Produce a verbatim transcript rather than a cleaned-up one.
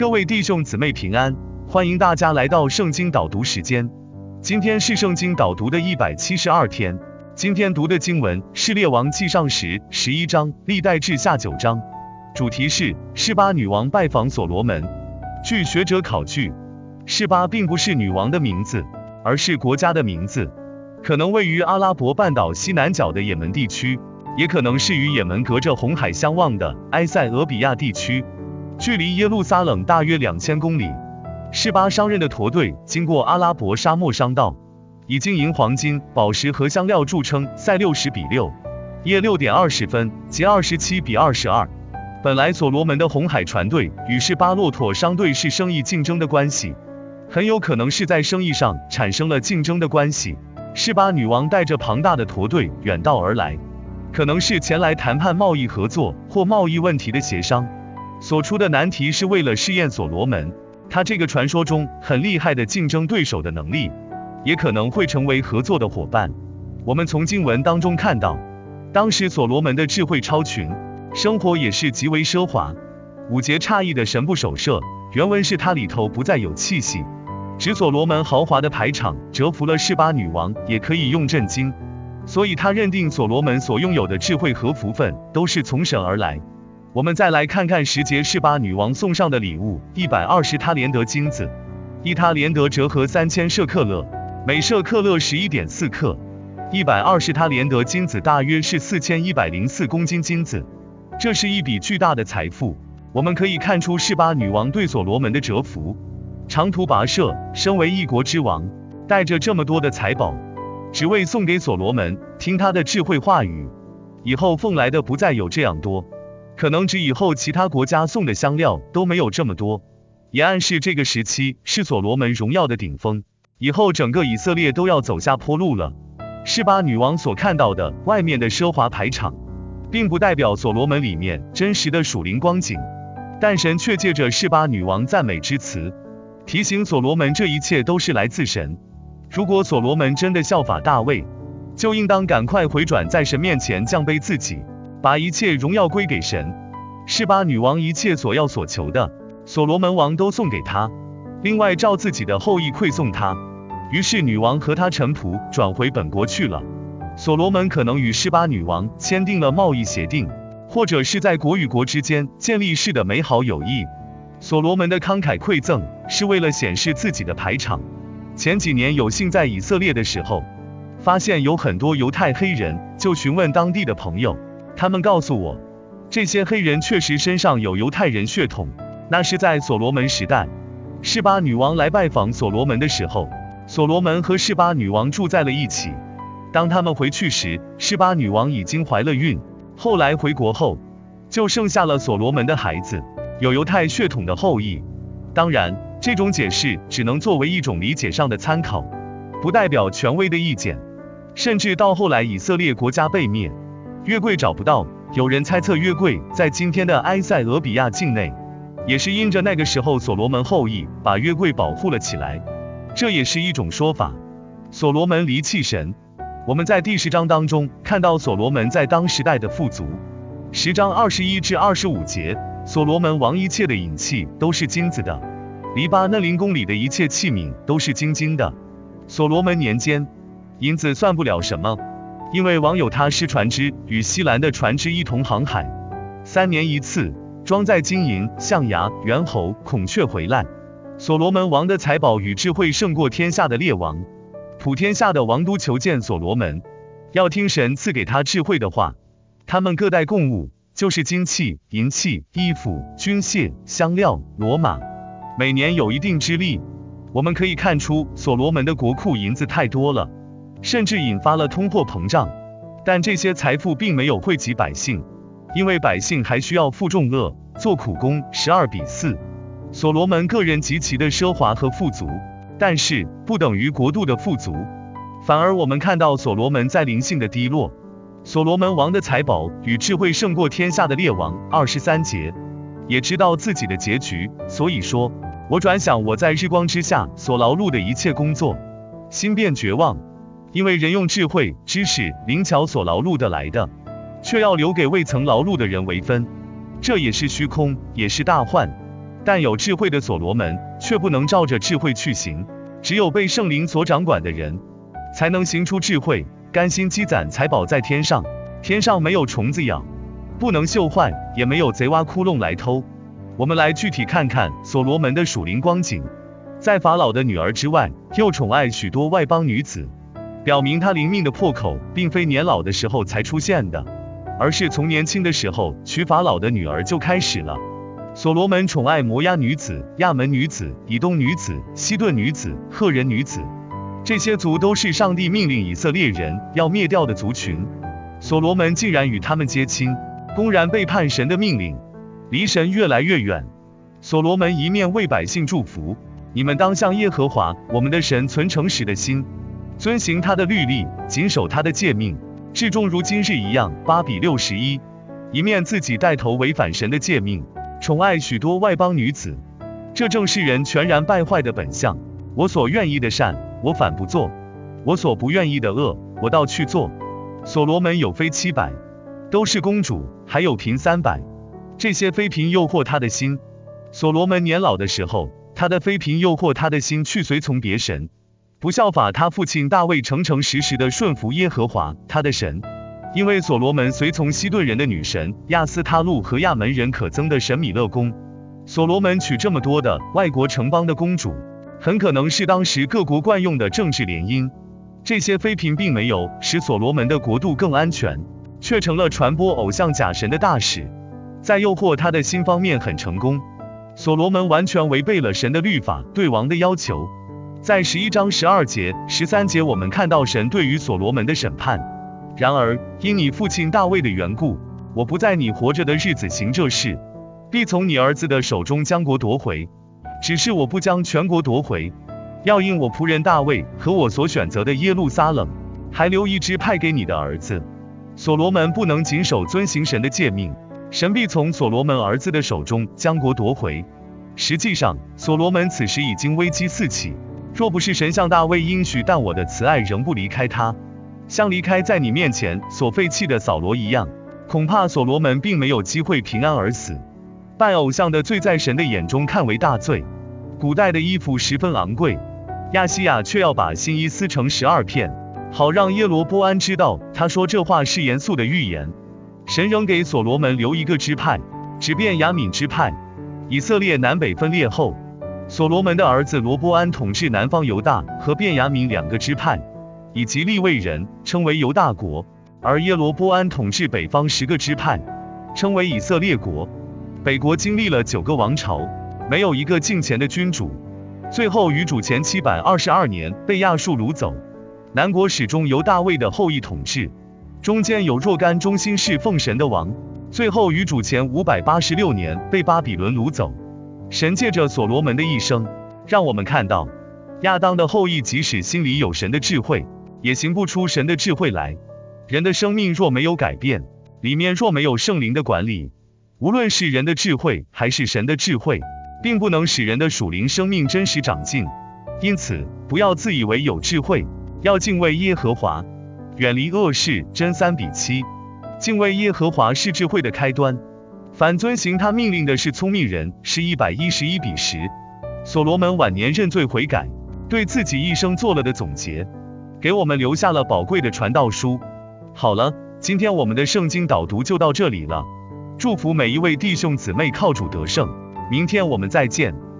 各位弟兄姊妹平安，欢迎大家来到圣经导读时间。今天是圣经导读的一百七十二天。今天读的经文是列王纪上时十一章，历代志下九章。主题是示巴女王拜访所罗门。据学者考据，示巴并不是女王的名字，而是国家的名字，可能位于阿拉伯半岛西南角的也门地区，也可能是与也门隔着红海相望的埃塞俄比亚地区，距离耶路撒冷大约两千公里。示巴商人的驼队经过阿拉伯沙漠商道，以金银黄金、宝石和香料著称。赛六十比六，夜六点二十分，即二十七比二十二。本来所罗门的红海船队与示巴骆驼商队是生意竞争的关系，很有可能是在生意上产生了竞争的关系。示巴女王带着庞大的驼队远道而来，可能是前来谈判贸易合作或贸易问题的协商。所出的难题是为了试验所罗门，他这个传说中很厉害的竞争对手的能力，也可能会成为合作的伙伴。我们从经文当中看到，当时所罗门的智慧超群，生活也是极为奢华。五节诧异的神不守舍，原文是他里头不再有气息，指所罗门豪华的排场折服了示巴女王，也可以用震惊。所以他认定所罗门所拥有的智慧和福分都是从神而来。我们再来看看十节示巴女王送上的礼物：一百二十他连得金子，一他连得折合三千舍克勒，每舍克勒 十一点四克。一百二十他连得金子大约是四千一百零四公斤金子，这是一笔巨大的财富。我们可以看出示巴女王对所罗门的折服。长途跋涉，身为一国之王，带着这么多的财宝，只为送给所罗门，听他的智慧话语。以后奉来的不再有这样多，可能指以后其他国家送的香料都没有这么多，也暗示这个时期是所罗门荣耀的顶峰，以后整个以色列都要走下坡路了。示巴女王所看到的外面的奢华排场，并不代表所罗门里面真实的属灵光景，但神却借着示巴女王赞美之词，提醒所罗门这一切都是来自神。如果所罗门真的效法大卫，就应当赶快回转，在神面前降卑自己，把一切荣耀归给神。示巴女王一切所要所求的，所罗门王都送给他，另外照自己的后裔馈送他。于是女王和他臣仆转回本国去了。所罗门可能与示巴女王签订了贸易协定，或者是在国与国之间建立式的美好友谊。所罗门的慷慨馈赠是为了显示自己的排场。前几年有幸在以色列的时候，发现有很多犹太黑人，就询问当地的朋友，他们告诉我，这些黑人确实身上有犹太人血统。那是在所罗门时代，示巴女王来拜访所罗门的时候，所罗门和示巴女王住在了一起。当他们回去时，示巴女王已经怀了孕，后来回国后，就生下了所罗门的孩子，有犹太血统的后裔。当然，这种解释只能作为一种理解上的参考，不代表权威的意见。甚至到后来以色列国家被灭，约柜找不到，有人猜测约柜在今天的埃塞俄比亚境内，也是因着那个时候所罗门后裔把约柜保护了起来，这也是一种说法。所罗门离弃神，我们在第十章当中看到所罗门在当时代的富足。十章二十一至二十五节，所罗门王一切的银器都是金子的，黎巴嫩林宫里的一切器皿都是精金的。所罗门年间，银子算不了什么，因为王有他施船只与西兰的船只一同航海，三年一次，装载金银、象牙、猿猴、孔雀回来。所罗门王的财宝与智慧胜过天下的列王，普天下的王都求见所罗门，要听神赐给他智慧的话。他们各带贡物，就是金器、银器、衣服、军械、香料、骡马，每年有一定之利。我们可以看出所罗门的国库银子太多了，甚至引发了通货膨胀。但这些财富并没有惠及百姓，因为百姓还需要负重轭，做苦工。十二比四。所罗门个人极其的奢华和富足，但是不等于国度的富足，反而我们看到所罗门在灵性的低落。所罗门王的财宝与智慧胜过天下的列王。二十三节，也知道自己的结局，所以说，我转想我在日光之下所劳碌的一切工作，心变绝望，因为人用智慧、知识、灵巧所劳碌得来的，却要留给未曾劳碌的人为分，这也是虚空，也是大患。 但有智慧的所罗门却不能照着智慧去行，只有被圣灵所掌管的人，才能行出智慧，甘心积攒财宝在天上，天上没有虫子咬，不能锈坏，也没有贼挖窟窿来偷。我们来具体看看所罗门的属灵光景。在法老的女儿之外，又宠爱许多外邦女子，表明他灵命的破口并非年老的时候才出现的，而是从年轻的时候娶法老的女儿就开始了。所罗门宠爱摩押女子、亚门女子、以东女子、西顿女子、赫人女子，这些族都是上帝命令以色列人要灭掉的族群。所罗门竟然与他们结亲，公然背叛神的命令，离神越来越远。所罗门一面为百姓祝福，你们当向耶和华我们的神存诚实的心，遵行他的律例，谨守他的诫命，至终如今日一样。八比六十一，一面自己带头违反神的诫命，宠爱许多外邦女子，这正是人全然败坏的本相。我所愿意的善，我反不做；我所不愿意的恶，我倒去做。所罗门有妃七百，都是公主，还有嫔三百，这些妃嫔诱惑他的心。所罗门年老的时候，他的妃嫔诱惑他的心去随从别神，不效法他父亲大卫诚诚实实的顺服耶和华他的神。因为所罗门随从西顿人的女神亚斯他路和亚门人可憎的神米勒公。所罗门娶这么多的外国城邦的公主，很可能是当时各国惯用的政治联姻。这些妃嫔并没有使所罗门的国度更安全，却成了传播偶像假神的大使，在诱惑他的心方面很成功。所罗门完全违背了神的律法对王的要求。在十一章十二节、十三节，我们看到神对于所罗门的审判。然而，因你父亲大卫的缘故，我不在你活着的日子行这事，必从你儿子的手中将国夺回。只是我不将全国夺回，要因我仆人大卫和我所选择的耶路撒冷，还留一支派给你的儿子。所罗门不能谨守遵行神的诫命，神必从所罗门儿子的手中将国夺回。实际上，所罗门此时已经危机四起，若不是神向大卫应许，但我的慈爱仍不离开他，像离开在你面前所废弃的扫罗一样，恐怕所罗门并没有机会平安而死。拜偶像的罪在神的眼中看为大罪。古代的衣服十分昂贵，亚西亚却要把新衣撕成十二片，好让耶罗波安知道他说这话是严肃的预言。神仍给所罗门留一个支派，指便雅悯支派。以色列南北分裂后，所罗门的儿子罗波安统治南方犹大和便雅悯两个支派，以及利未人，称为犹大国；而耶罗波安统治北方十个支派，称为以色列国。北国经历了九个王朝，没有一个敬虔的君主，最后于主前七百二十二年被亚述掳走。南国始终由大卫的后裔统治，中间有若干忠心侍奉神的王，最后于主前五百八十六年被巴比伦掳走。神借着所罗门的一生，让我们看到，亚当的后裔即使心里有神的智慧，也行不出神的智慧来。人的生命若没有改变，里面若没有圣灵的管理，无论是人的智慧还是神的智慧，并不能使人的属灵生命真实长进。因此，不要自以为有智慧，要敬畏耶和华，远离恶事。真三比七，敬畏耶和华是智慧的开端，凡遵行他命令的是聪明人。是一百一十一比十。所罗门晚年认罪悔改，对自己一生做了的总结，给我们留下了宝贵的传道书。好了，今天我们的圣经导读就到这里了。祝福每一位弟兄姊妹靠主得胜，明天我们再见。